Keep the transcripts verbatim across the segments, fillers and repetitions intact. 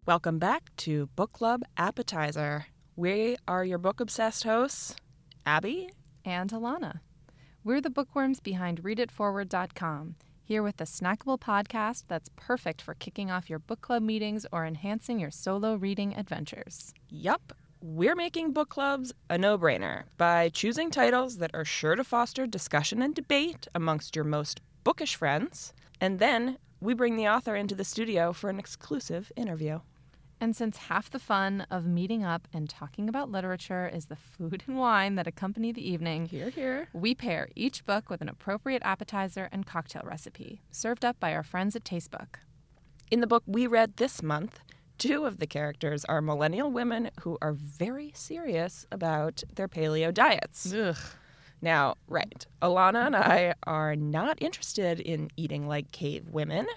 Welcome back to Book Club Appetizer. We are your book-obsessed hosts, Abby and Alana. We're the bookworms behind read it forward dot com, here with a snackable podcast that's perfect for kicking off your book club meetings or enhancing your solo reading adventures. Yup, we're making book clubs a no-brainer by choosing titles that are sure to foster discussion and debate amongst your most bookish friends, and then we bring the author into the studio for an exclusive interview. And since half the fun of meeting up and talking about literature is the food and wine that accompany the evening, Hear, hear. we pair each book with an appropriate appetizer and cocktail recipe, served up by our friends at Tastebook. In the book we read this month, two of the characters are millennial women who are very serious about their paleo diets. Ugh. Now, right, Alana and I are not interested in eating like cave women,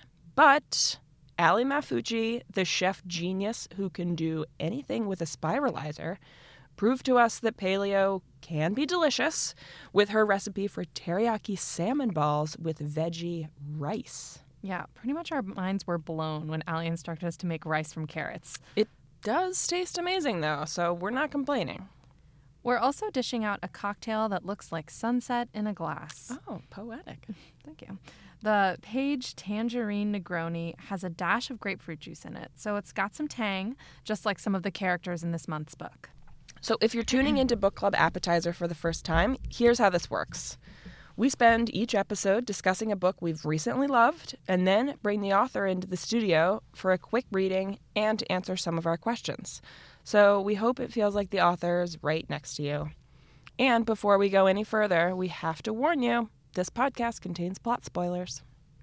but Ali Mafucci, the chef genius who can do anything with a spiralizer, proved to us that paleo can be delicious with her recipe for teriyaki salmon balls with veggie rice. Yeah, pretty much our minds were blown when Ali instructed us to make rice from carrots. It does taste amazing, though, so we're not complaining. We're also dishing out a cocktail that looks like sunset in a glass. Oh, poetic. Thank you. The Page Tangerine Negroni has a dash of grapefruit juice in it, so it's got some tang, just like some of the characters in this month's book. So if you're tuning into Book Club Appetizer for the first time, here's how this works. We spend each episode discussing a book we've recently loved, and then bring the author into the studio for a quick reading and to answer some of our questions. So we hope it feels like the author's right next to you. And before we go any further, we have to warn you, this podcast contains plot spoilers.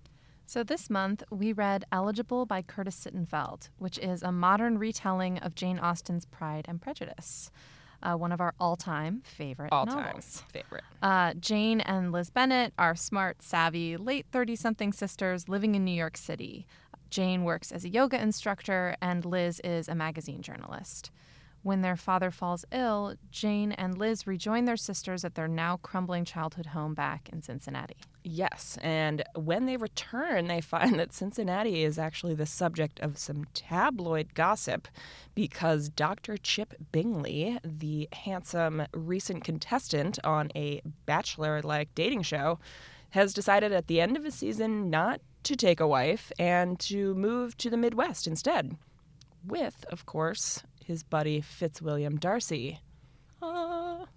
So this month, we read Eligible by Curtis Sittenfeld, which is a modern retelling of Jane Austen's Pride and Prejudice, uh, one of our all-time favorite All-time novels. favorite. Uh, Jane and Liz Bennet are smart, savvy, late thirty-something sisters living in New York City. Jane works as a yoga instructor, and Liz is a magazine journalist. When their father falls ill, Jane and Liz rejoin their sisters at their now crumbling childhood home back in Cincinnati. Yes, and when they return, they find that Cincinnati is actually the subject of some tabloid gossip because Doctor Chip Bingley, the handsome recent contestant on a Bachelor-like dating show, has decided at the end of his season not to take a wife and to move to the Midwest instead, with, of course, his buddy Fitzwilliam Darcy. Uh.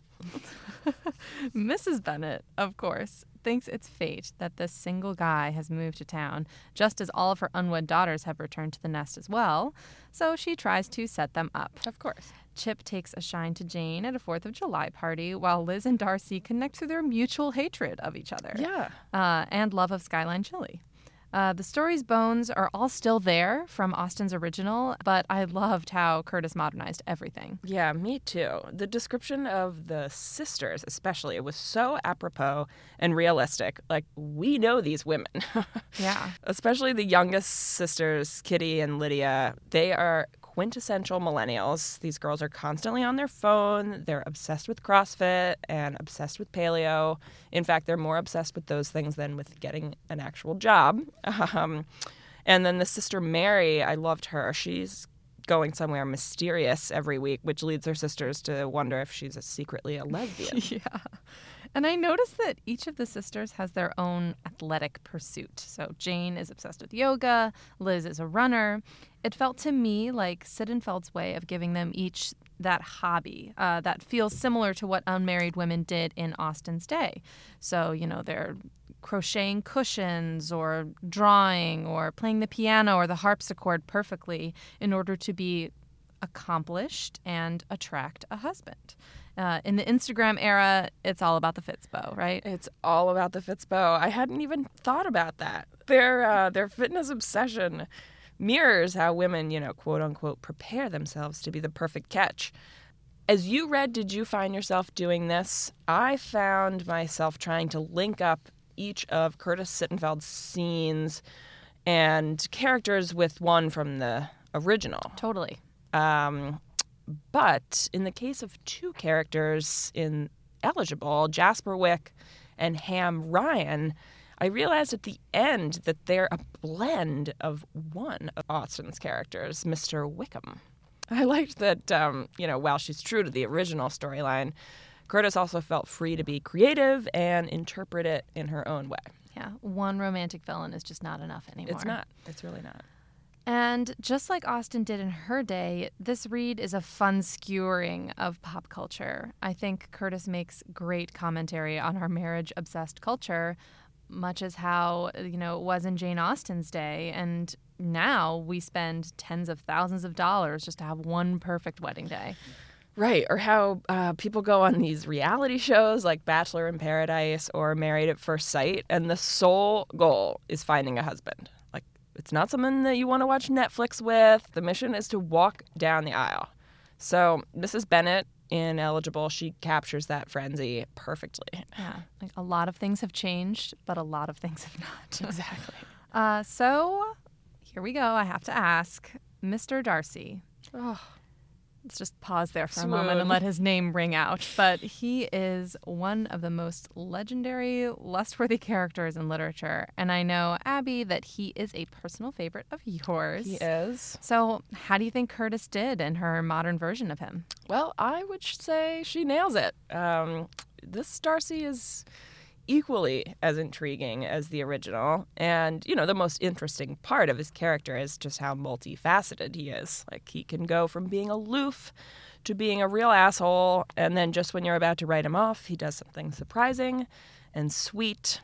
Missus Bennet, of course, thinks it's fate that this single guy has moved to town, just as all of her unwed daughters have returned to the nest as well, so she tries to set them up. Of course. Chip takes a shine to Jane at a fourth of July party, while Liz and Darcy connect through their mutual hatred of each other. Yeah. Uh, and love of Skyline Chili. Uh, the story's bones are all still there from Austen's original, but I loved how Curtis modernized everything. Yeah, me too. The description of the sisters, especially, it was so apropos and realistic. Like, we know these women. Yeah. Especially the youngest sisters, Kitty and Lydia. They are quintessential millennials. These girls are constantly on their phone. They're obsessed with CrossFit and obsessed with paleo. In fact, they're more obsessed with those things than with getting an actual job. Um, and then the sister Mary, I loved her. She's going somewhere mysterious every week, which leads her sisters to wonder if she's a secretly a lesbian. Yeah. And I noticed that each of the sisters has their own athletic pursuit. So Jane is obsessed with yoga, Liz is a runner. It felt to me like Sittenfeld's way of giving them each that hobby uh, that feels similar to what unmarried women did in Austen's day. So, you know, they're crocheting cushions or drawing or playing the piano or the harpsichord perfectly in order to be accomplished and attract a husband. Uh, in the Instagram era, it's all about the Fitspo, right? It's all about the Fitspo. I hadn't even thought about that. Their uh, their fitness obsession mirrors how women, you know, quote unquote, prepare themselves to be the perfect catch. As you read, did you find yourself doing this? I found myself trying to link up each of Curtis Sittenfeld's scenes and characters with one from the original. Totally. Um, but in the case of two characters in Eligible, Jasper Wick and Ham Ryan, I realized at the end that they're a blend of one of Austen's characters, Mister Wickham. I liked that, um, you know, while she's true to the original storyline, Curtis also felt free to be creative and interpret it in her own way. Yeah, one romantic villain is just not enough anymore. It's not. It's really not. And just like Austen did in her day, this read is a fun skewering of pop culture. I think Curtis makes great commentary on our marriage-obsessed culture, much as how, you know, it was in Jane Austen's day. And now we spend tens of thousands of dollars just to have one perfect wedding day. Right, or how uh, people go on these reality shows like Bachelor in Paradise or Married at First Sight, and the sole goal is finding a husband. Like, it's not something that you want to watch Netflix with. The mission is to walk down the aisle. So Missus Bennet, ineligible, she captures that frenzy perfectly. Yeah, like a lot of things have changed, but a lot of things have not. Exactly. uh, so here we go. I have to ask, Mister Darcy. Oh. Let's just pause there for Swoon. a moment and let his name ring out. But he is one of the most legendary, lustworthy characters in literature. And I know, Abby, that he is a personal favorite of yours. He is. So how do you think Curtis did in her modern version of him? Well, I would say she nails it. Um, this Darcy is equally as intriguing as the original. And, you know, the most interesting part of his character is just how multifaceted he is. Like, he can go from being aloof to being a real asshole, and then just when you're about to write him off, he does something surprising and sweet.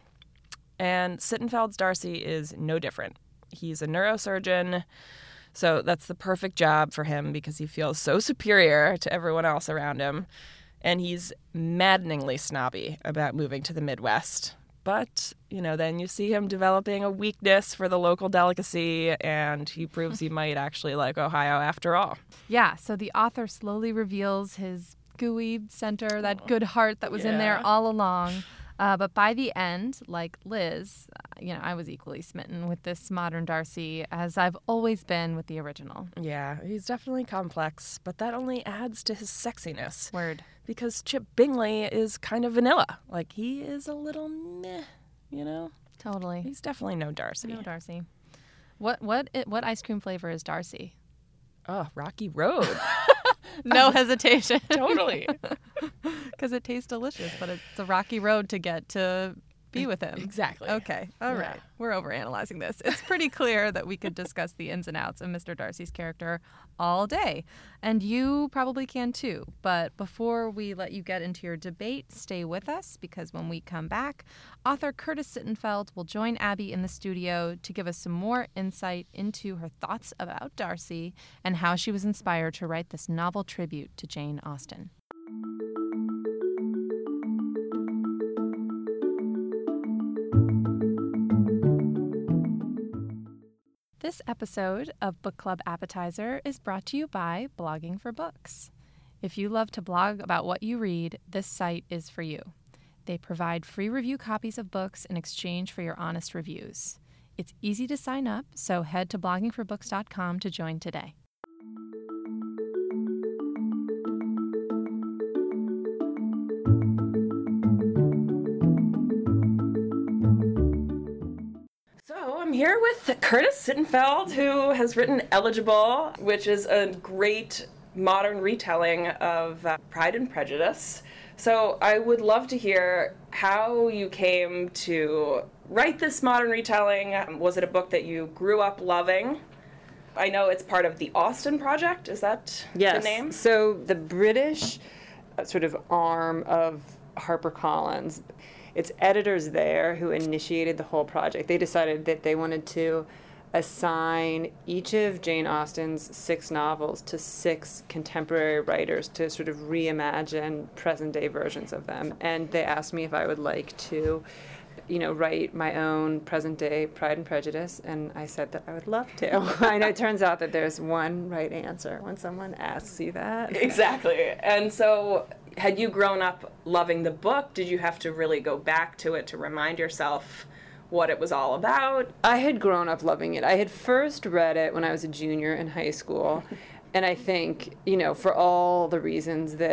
And Sittenfeld's Darcy is no different. He's a neurosurgeon, so that's the perfect job for him because he feels so superior to everyone else around him. And he's maddeningly snobby about moving to the Midwest. But, you know, then you see him developing a weakness for the local delicacy, and he proves he might actually like Ohio after all. Yeah, so the author slowly reveals his gooey center, that good heart that was yeah. in there all along. Uh, but by the end, like Liz, uh, you know, I was equally smitten with this modern Darcy, as I've always been with the original. Yeah, he's definitely complex, but that only adds to his sexiness. Word. Because Chip Bingley is kind of vanilla. Like, he is a little meh, you know? Totally. He's definitely no Darcy. No Darcy. What what what ice cream flavor is Darcy? Oh, Rocky Road. No hesitation. Totally. Because it tastes delicious, but it's a rocky road to get to be with him. Exactly. Okay. All Yeah. right. We're overanalyzing this. It's pretty clear that we could discuss the ins and outs of Mister Darcy's character all day. And you probably can too. But before we let you get into your debate, stay with us, because when we come back, author Curtis Sittenfeld will join Abby in the studio to give us some more insight into her thoughts about Darcy and how she was inspired to write this novel tribute to Jane Austen. This episode of Book Club Appetizer is brought to you by Blogging for Books. If you love to blog about what you read, this site is for you. They provide free review copies of books in exchange for your honest reviews. It's easy to sign up, so head to blogging for books dot com to join today. Here with Curtis Sittenfeld, who has written Eligible, which is a great modern retelling of uh, Pride and Prejudice. So I would love to hear how you came to write this modern retelling. Um, was it a book that you grew up loving? I know it's part of the Austen Project. Is that yes. the name? So the British uh, sort of arm of HarperCollins, it's editors there who initiated the whole project. They decided that they wanted to assign each of Jane Austen's six novels to six contemporary writers to sort of reimagine present-day versions of them. And they asked me if I would like to, you know, write my own present-day Pride and Prejudice, and I said that I would love to. I know it turns out that there's one right answer when someone asks you that. Exactly. And so had you grown up loving the book? Did you have to really go back to it to remind yourself what it was all about? I had grown up loving it. I had first read it when I was a junior in high school, and I think, you know, for all the reasons that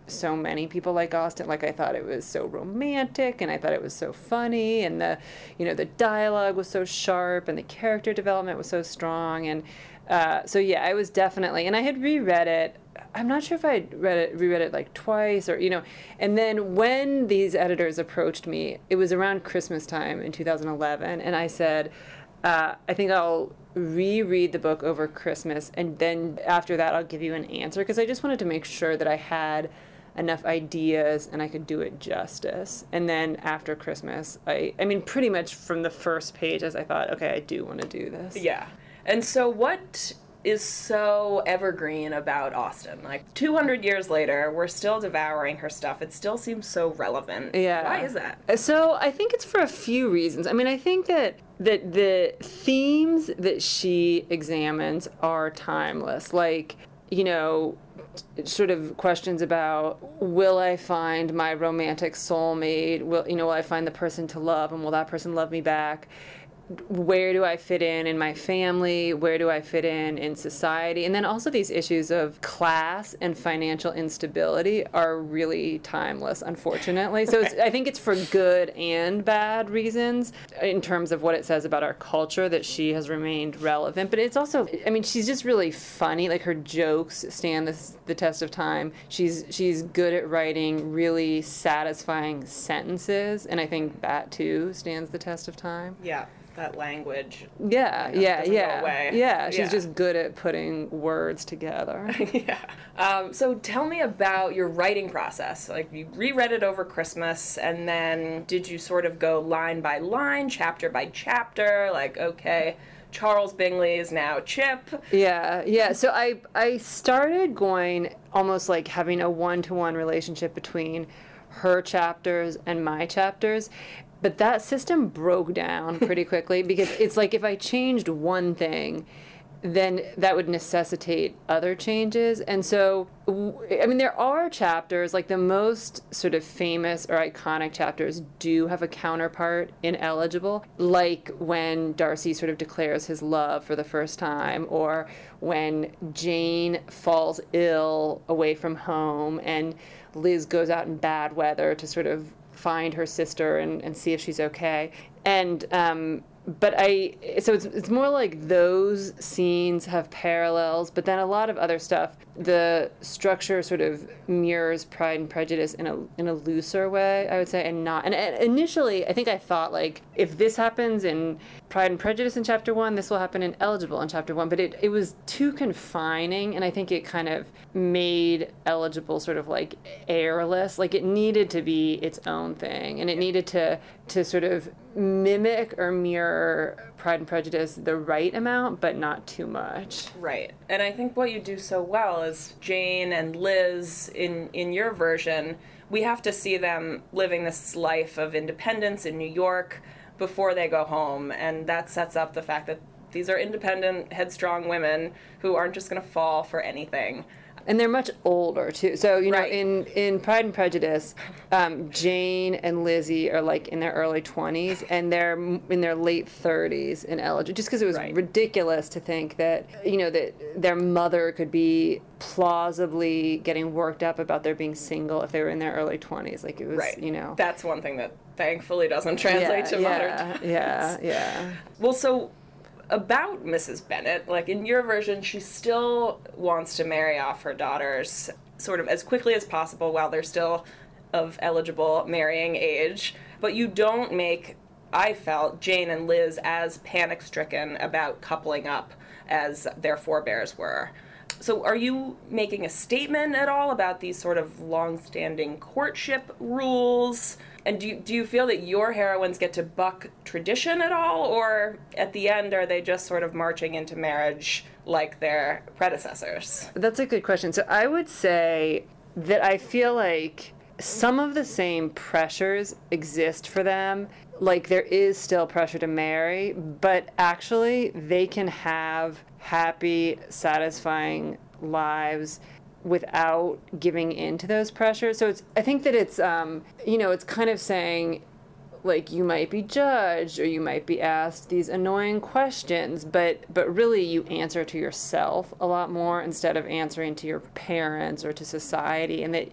so many people like Austen. Like, I thought it was so romantic, and I thought it was so funny, and the, you know, the dialogue was so sharp, and the character development was so strong, and uh, so yeah, I was definitely, and I had reread it. I'm not sure if I read it, reread it like twice or, you know, and then when these editors approached me, it was around Christmas time in two thousand eleven, and I said, uh, I think I'll reread the book over Christmas, and then after that I'll give you an answer, because I just wanted to make sure that I had enough ideas and I could do it justice. And then after Christmas, I, I mean, pretty much from the first pages, I thought, okay, I do want to do this. Yeah. And so what is so evergreen about Austen? Like, two hundred years later, we're still devouring her stuff. It still seems so relevant. Yeah. Why is that? So I think it's for a few reasons. I mean, I think that that the themes that she examines are timeless. Like, you know, sort of questions about, will I find my romantic soulmate? Will, you know, will I find the person to love, and will that person love me back? Where do I fit in in my family? Where do I fit in in society? And then also these issues of class and financial instability are really timeless, unfortunately. So it's, I think it's for good and bad reasons in terms of what it says about our culture that she has remained relevant. But it's also, I mean, she's just really funny. Like, her jokes stand the, the test of time. She's she's good at writing really satisfying sentences, and I think that too stands the test of time. Yeah. That language. Yeah, you know, yeah, doesn't yeah. go away. Yeah, she's Yeah. just good at putting words together. Yeah. Um, so tell me about your writing process. Like, you reread it over Christmas, and then did you sort of go line by line, chapter by chapter? Like, okay, Charles Bingley is now Chip. Yeah, yeah. So I I started going almost like having a one-to-one relationship between her chapters and my chapters. But that system broke down pretty quickly, because it's like if I changed one thing, then that would necessitate other changes. And so, I mean, there are chapters, like the most sort of famous or iconic chapters do have a counterpart in Eligible, like when Darcy sort of declares his love for the first time, or when Jane falls ill away from home and Liz goes out in bad weather to sort of find her sister and, and see if she's okay. And um, but I so it's it's more like those scenes have parallels, but then a lot of other stuff, the structure sort of mirrors Pride and Prejudice in a in a looser way, I would say, and not. And, and initially, I think I thought, like, if this happens in Pride and Prejudice in chapter one, this will happen in Eligible in chapter one. But it it was too confining, and I think it kind of made Eligible sort of like airless. Like, it needed to be its own thing, and it needed to to sort of mimic or mirror Pride and Prejudice the right amount, but not too much. Right. And I think what you do so well is Jane and Liz, in, in your version, we have to see them living this life of independence in New York before they go home. And that sets up the fact that these are independent, headstrong women who aren't just going to fall for anything. And they're much older, too. So, you know, Right. in, in Pride and Prejudice, um, Jane and Lizzie are, like, in their early twenties, and they're m- in their late thirties in Eligible, just because it was Right. ridiculous to think that, you know, that their mother could be plausibly getting worked up about their being single if they were in their early twenties. Like, it was, Right. you know. That's one thing that thankfully doesn't translate yeah, to yeah, modern times. Yeah, yeah. Well, so about Missus Bennet, like in your version, she still wants to marry off her daughters sort of as quickly as possible while they're still of eligible marrying age. But you don't make, I felt, Jane and Liz as panic-stricken about coupling up as their forebears were. So are you making a statement at all about these sort of long-standing courtship rules? And do you, do you feel that your heroines get to buck tradition at all? Or at the end, are they just sort of marching into marriage like their predecessors? That's a good question. So I would say that I feel like some of the same pressures exist for them. Like, there is still pressure to marry, but actually they can have happy, satisfying lives without giving in to those pressures. So it's, I think that it's, um, you know, it's kind of saying, like, you might be judged or you might be asked these annoying questions, but but really you answer to yourself a lot more instead of answering to your parents or to society. And that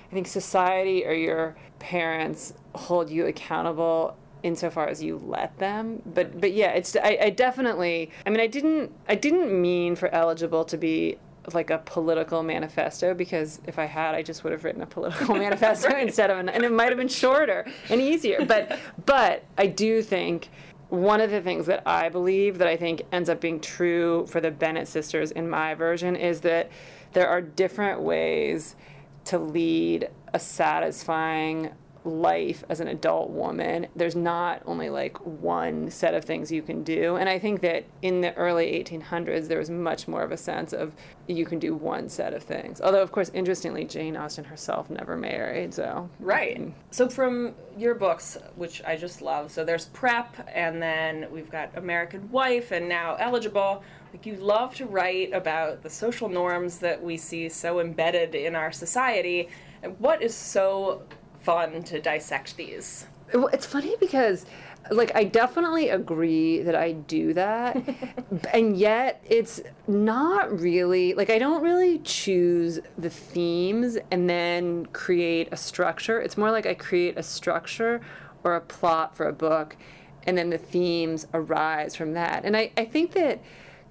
I think society or your parents hold you accountable insofar as you let them. But but yeah, it's I, I definitely I mean I didn't I didn't mean for Eligible to be like a political manifesto, because if I had, I just would have written a political manifesto right. instead of an, and it might have been shorter and easier. But but I do think one of the things that I believe that I think ends up being true for the Bennett sisters in my version is that there are different ways to lead a satisfying life as an adult woman. There's not only like one set of things you can do. And I think that in the early eighteen hundreds, there was much more of a sense of you can do one set of things. Although, of course, interestingly, Jane Austen herself never married, so. Right. So from your books, which I just love, so there's Prep, and then we've got American Wife, and now Eligible. Like, you love to write about the social norms that we see so embedded in our society. And what is so fun to dissect these? Well, it's funny because, like, I definitely agree that I do that, and yet it's not really, like, I don't really choose the themes and then create a structure. It's more like I create a structure or a plot for a book, and then the themes arise from that. And I, I think that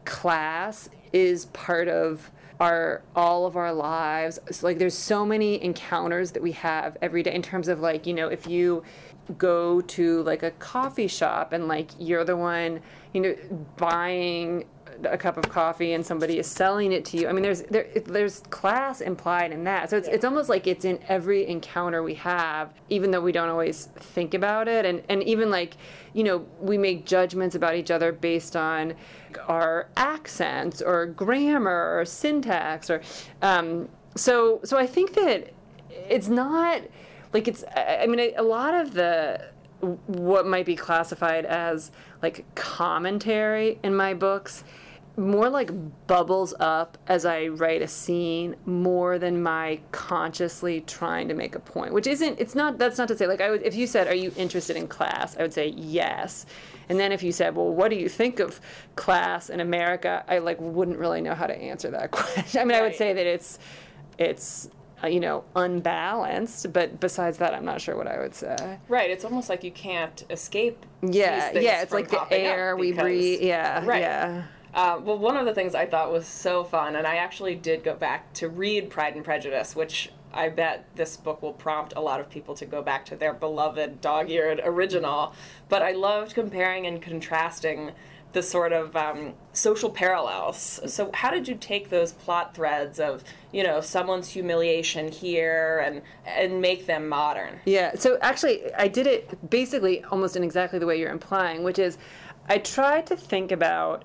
class is part of our all of our lives. So, like, there's so many encounters that we have every day in terms of, like, you know, if you go to like a coffee shop and like you're the one, you know, buying a cup of coffee and somebody is selling it to you. I mean, there's there there's class implied in that. So it's yeah. it's almost like it's in every encounter we have, even though we don't always think about it. And and even like, you know, we make judgments about each other based on our accents or grammar or syntax or um, so so I think that it's not like it's I mean a lot of the what might be classified as like commentary in my books more like bubbles up as I write a scene more than my consciously trying to make a point, which isn't, it's not, that's not to say, like, I would, if you said, are you interested in class? I would say yes. And then if you said, well, what do you think of class in America? I, like, wouldn't really know how to answer that question. I mean, right. I would say that it's, it's, uh, you know, unbalanced, but besides that, I'm not sure what I would say. Right. It's almost like you can't escape Yeah, these things yeah, it's from like the air we because, breathe, yeah, right. yeah. Uh, well, one of the things I thought was so fun, and I actually did go back to read Pride and Prejudice, which I bet this book will prompt a lot of people to go back to their beloved dog-eared original. But I loved comparing and contrasting the sort of um, social parallels. So how did you take those plot threads of, you know, someone's humiliation here and and make them modern? Yeah, so actually I did it basically almost in exactly the way you're implying, which is I tried to think about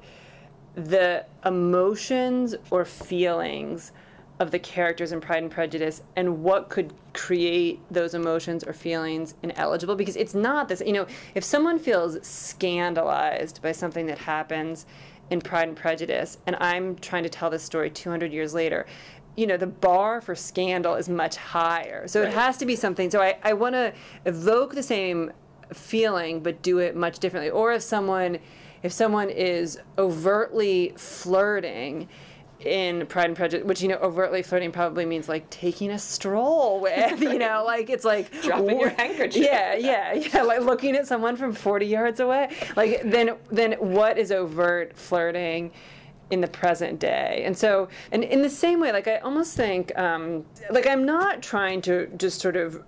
the emotions or feelings of the characters in Pride and Prejudice and what could create those emotions or feelings in Eligible, because it's not this, you know, if someone feels scandalized by something that happens in Pride and Prejudice and I'm trying to tell this story two hundred years later, you know, the bar for scandal is much higher. So right. It has to be something, so I, I want to evoke the same feeling but do it much differently. Or if someone if someone is overtly flirting in Pride and Prejudice, which, you know, overtly flirting probably means like taking a stroll with, you know, like it's like dropping your handkerchief. Yeah, yeah, yeah, like looking at someone from forty yards away. Like then, then what is overt flirting in the present day? And so, and in the same way, like I almost think, um, like I'm not trying to just sort of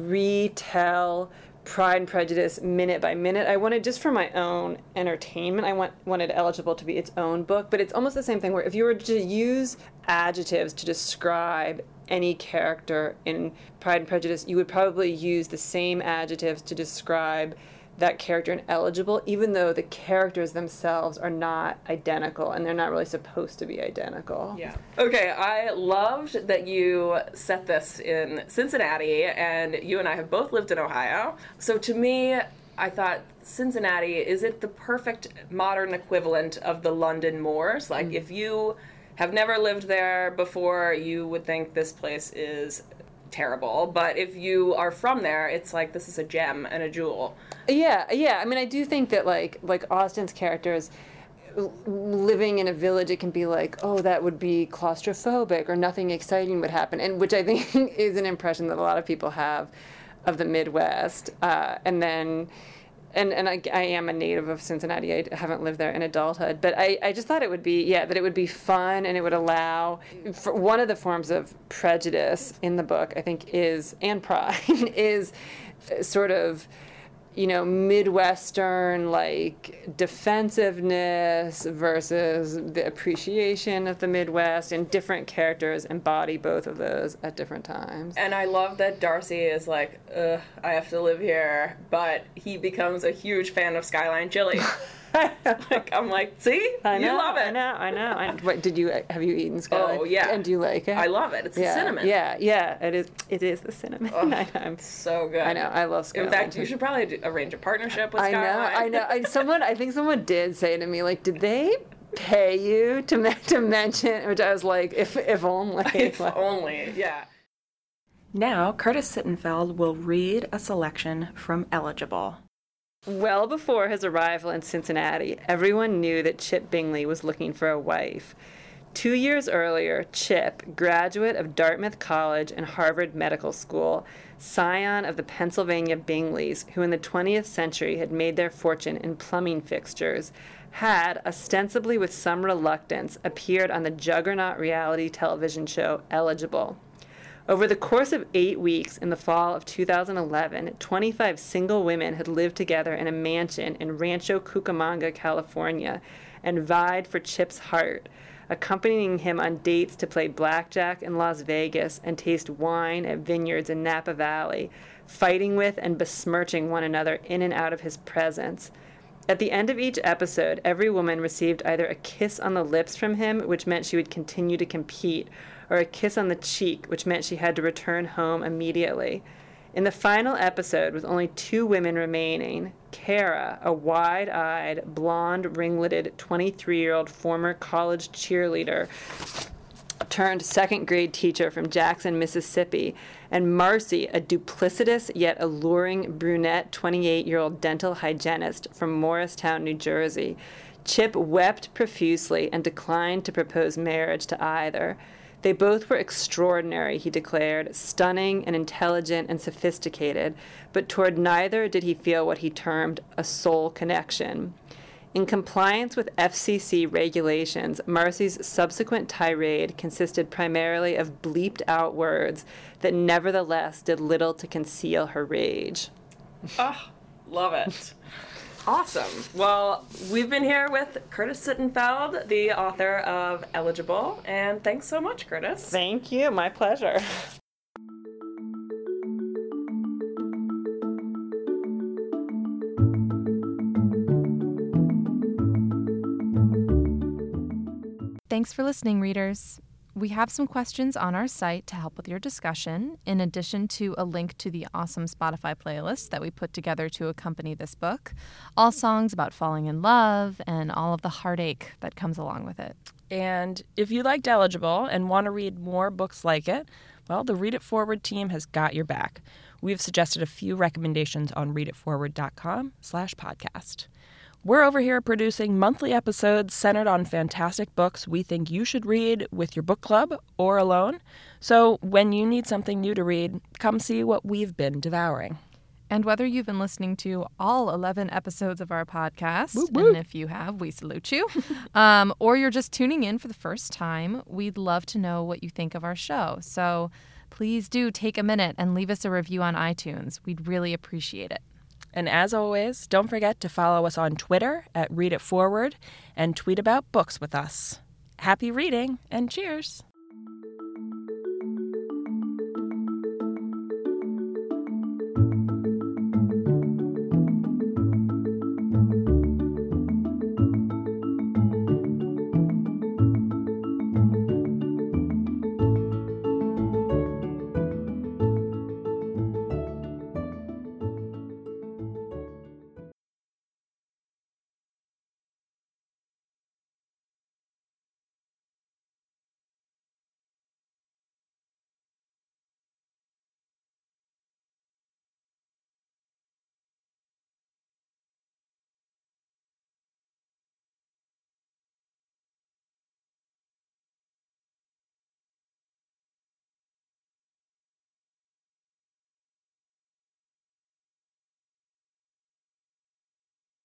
retell Pride and Prejudice minute by minute. I wanted, just for my own entertainment, I want, wanted Eligible to be its own book, but it's almost the same thing where if you were to use adjectives to describe any character in Pride and Prejudice, you would probably use the same adjectives to describe that character in Eligible, even though the characters themselves are not identical, and they're not really supposed to be identical. Yeah. Okay, I loved that you set this in Cincinnati, and you and I have both lived in Ohio. So to me, I thought Cincinnati, is it the perfect modern equivalent of the London moors? Like, mm. if you have never lived there before, you would think this place is terrible, but if you are from there, it's like this is a gem and a jewel. Yeah, yeah. I mean, I do think that like like Austen's characters, living in a village, it can be like, oh, that would be claustrophobic or nothing exciting would happen, and which I think is an impression that a lot of people have of the Midwest. Uh, and then, and, and I, I am a native of Cincinnati. I haven't lived there in adulthood, but I, I just thought it would be, yeah, that it would be fun and it would allow, for one of the forms of prejudice in the book, I think is, and pride, is sort of, you know, Midwestern, like, defensiveness versus the appreciation of the Midwest, and different characters embody both of those at different times. And I love that Darcy is like, ugh, I have to live here, but he becomes a huge fan of Skyline Chili. Like, I'm like, see? I know, you love it. I know, I know. And what, did you, have you eaten Skyline? Oh, yeah. And do you like it? I love it. It's yeah, the cinnamon. Yeah, yeah, it is, it is the cinnamon. Oh, I know, I'm so good. I know, I love Skyline. In fact, you should probably do, arrange a partnership with I know, Skyline. I know. I, someone, I think someone did say to me, like, did they pay you to me- to mention? Which I was like, if if only. If only, yeah. Now, Curtis Sittenfeld will read a selection from Eligible. Well before his arrival in Cincinnati, everyone knew that Chip Bingley was looking for a wife. Two years earlier, Chip, graduate of Dartmouth College and Harvard Medical School, scion of the Pennsylvania Bingleys, who in the twentieth century had made their fortune in plumbing fixtures, had, ostensibly with some reluctance, appeared on the juggernaut reality television show Eligible. Over the course of eight weeks in the fall of two thousand eleven, twenty-five single women had lived together in a mansion in Rancho Cucamonga, California, and vied for Chip's heart, accompanying him on dates to play blackjack in Las Vegas and taste wine at vineyards in Napa Valley, fighting with and besmirching one another in and out of his presence. At the end of each episode, every woman received either a kiss on the lips from him, which meant she would continue to compete, or a kiss on the cheek, which meant she had to return home immediately. In the final episode, with only two women remaining, Kara, a wide-eyed, blonde, ringleted, twenty-three-year-old former college cheerleader turned second-grade teacher from Jackson, Mississippi, and Marcy, a duplicitous yet alluring brunette twenty-eight-year-old dental hygienist from Morristown, New Jersey. Chip wept profusely and declined to propose marriage to either. They both were extraordinary, he declared, stunning and intelligent and sophisticated, but toward neither did he feel what he termed a soul connection. In compliance with F C C regulations, Marcy's subsequent tirade consisted primarily of bleeped-out words that nevertheless did little to conceal her rage. Oh, love it. Awesome. Well, we've been here with Curtis Sittenfeld, the author of Eligible, and thanks so much, Curtis. Thank you. My pleasure. Thanks for listening, readers. We have some questions on our site to help with your discussion, in addition to a link to the awesome Spotify playlist that we put together to accompany this book. All songs about falling in love and all of the heartache that comes along with it. And if you liked Eligible and want to read more books like it, well, the Read It Forward team has got your back. We've suggested a few recommendations on readitforward.com slash podcast. We're over here producing monthly episodes centered on fantastic books we think you should read with your book club or alone. So when you need something new to read, come see what we've been devouring. And whether you've been listening to all eleven episodes of our podcast, Whoop, whoop. and if you have, we salute you, um, or you're just tuning in for the first time, we'd love to know what you think of our show. So please do take a minute and leave us a review on iTunes. We'd really appreciate it. And as always, don't forget to follow us on Twitter at Read It Forward and tweet about books with us. Happy reading and cheers!